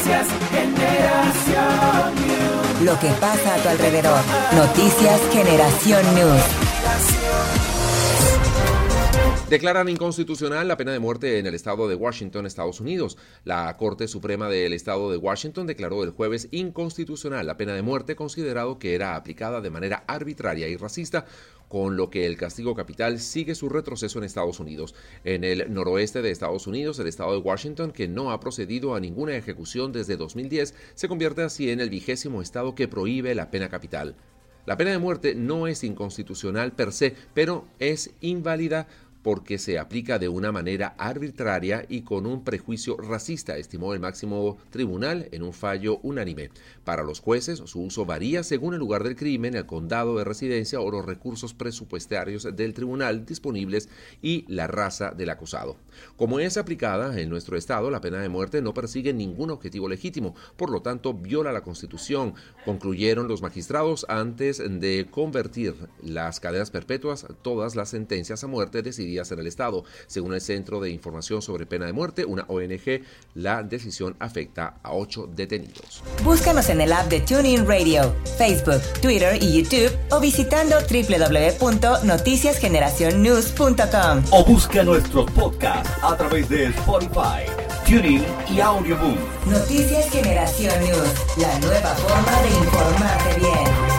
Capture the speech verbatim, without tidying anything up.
Noticias Generación News. Lo que pasa a tu alrededor. Noticias Generación News. Declaran inconstitucional la pena de muerte en el estado de Washington, Estados Unidos. La Corte Suprema del estado de Washington declaró el jueves inconstitucional la pena de muerte, considerado que era aplicada de manera arbitraria y racista, con lo que el castigo capital sigue su retroceso en Estados Unidos. En el noroeste de Estados Unidos, el estado de Washington, que no ha procedido a ninguna ejecución desde dos mil diez, se convierte así en el vigésimo estado que prohíbe la pena capital. La pena de muerte no es inconstitucional per se, pero es inválida porque se aplica de una manera arbitraria y con un prejuicio racista, estimó el máximo tribunal en un fallo unánime. Para los jueces, su uso varía según el lugar del crimen, el condado de residencia o los recursos presupuestarios del tribunal disponibles y la raza del acusado. Como es aplicada en nuestro estado, la pena de muerte no persigue ningún objetivo legítimo, por lo tanto viola la Constitución, concluyeron los magistrados antes de convertir las cadenas perpetuas todas las sentencias a muerte decididas en el estado. Según el Centro de Información sobre Pena de Muerte, una O N G, la decisión afecta a ocho detenidos. Búscanos en el app de TuneIn Radio, Facebook, Twitter y YouTube o visitando doble u doble u doble u punto noticias generación news punto com. O busca nuestros podcasts a través de Spotify, TuneIn y Audioboom. Noticias Generación News, la nueva forma de informarte bien.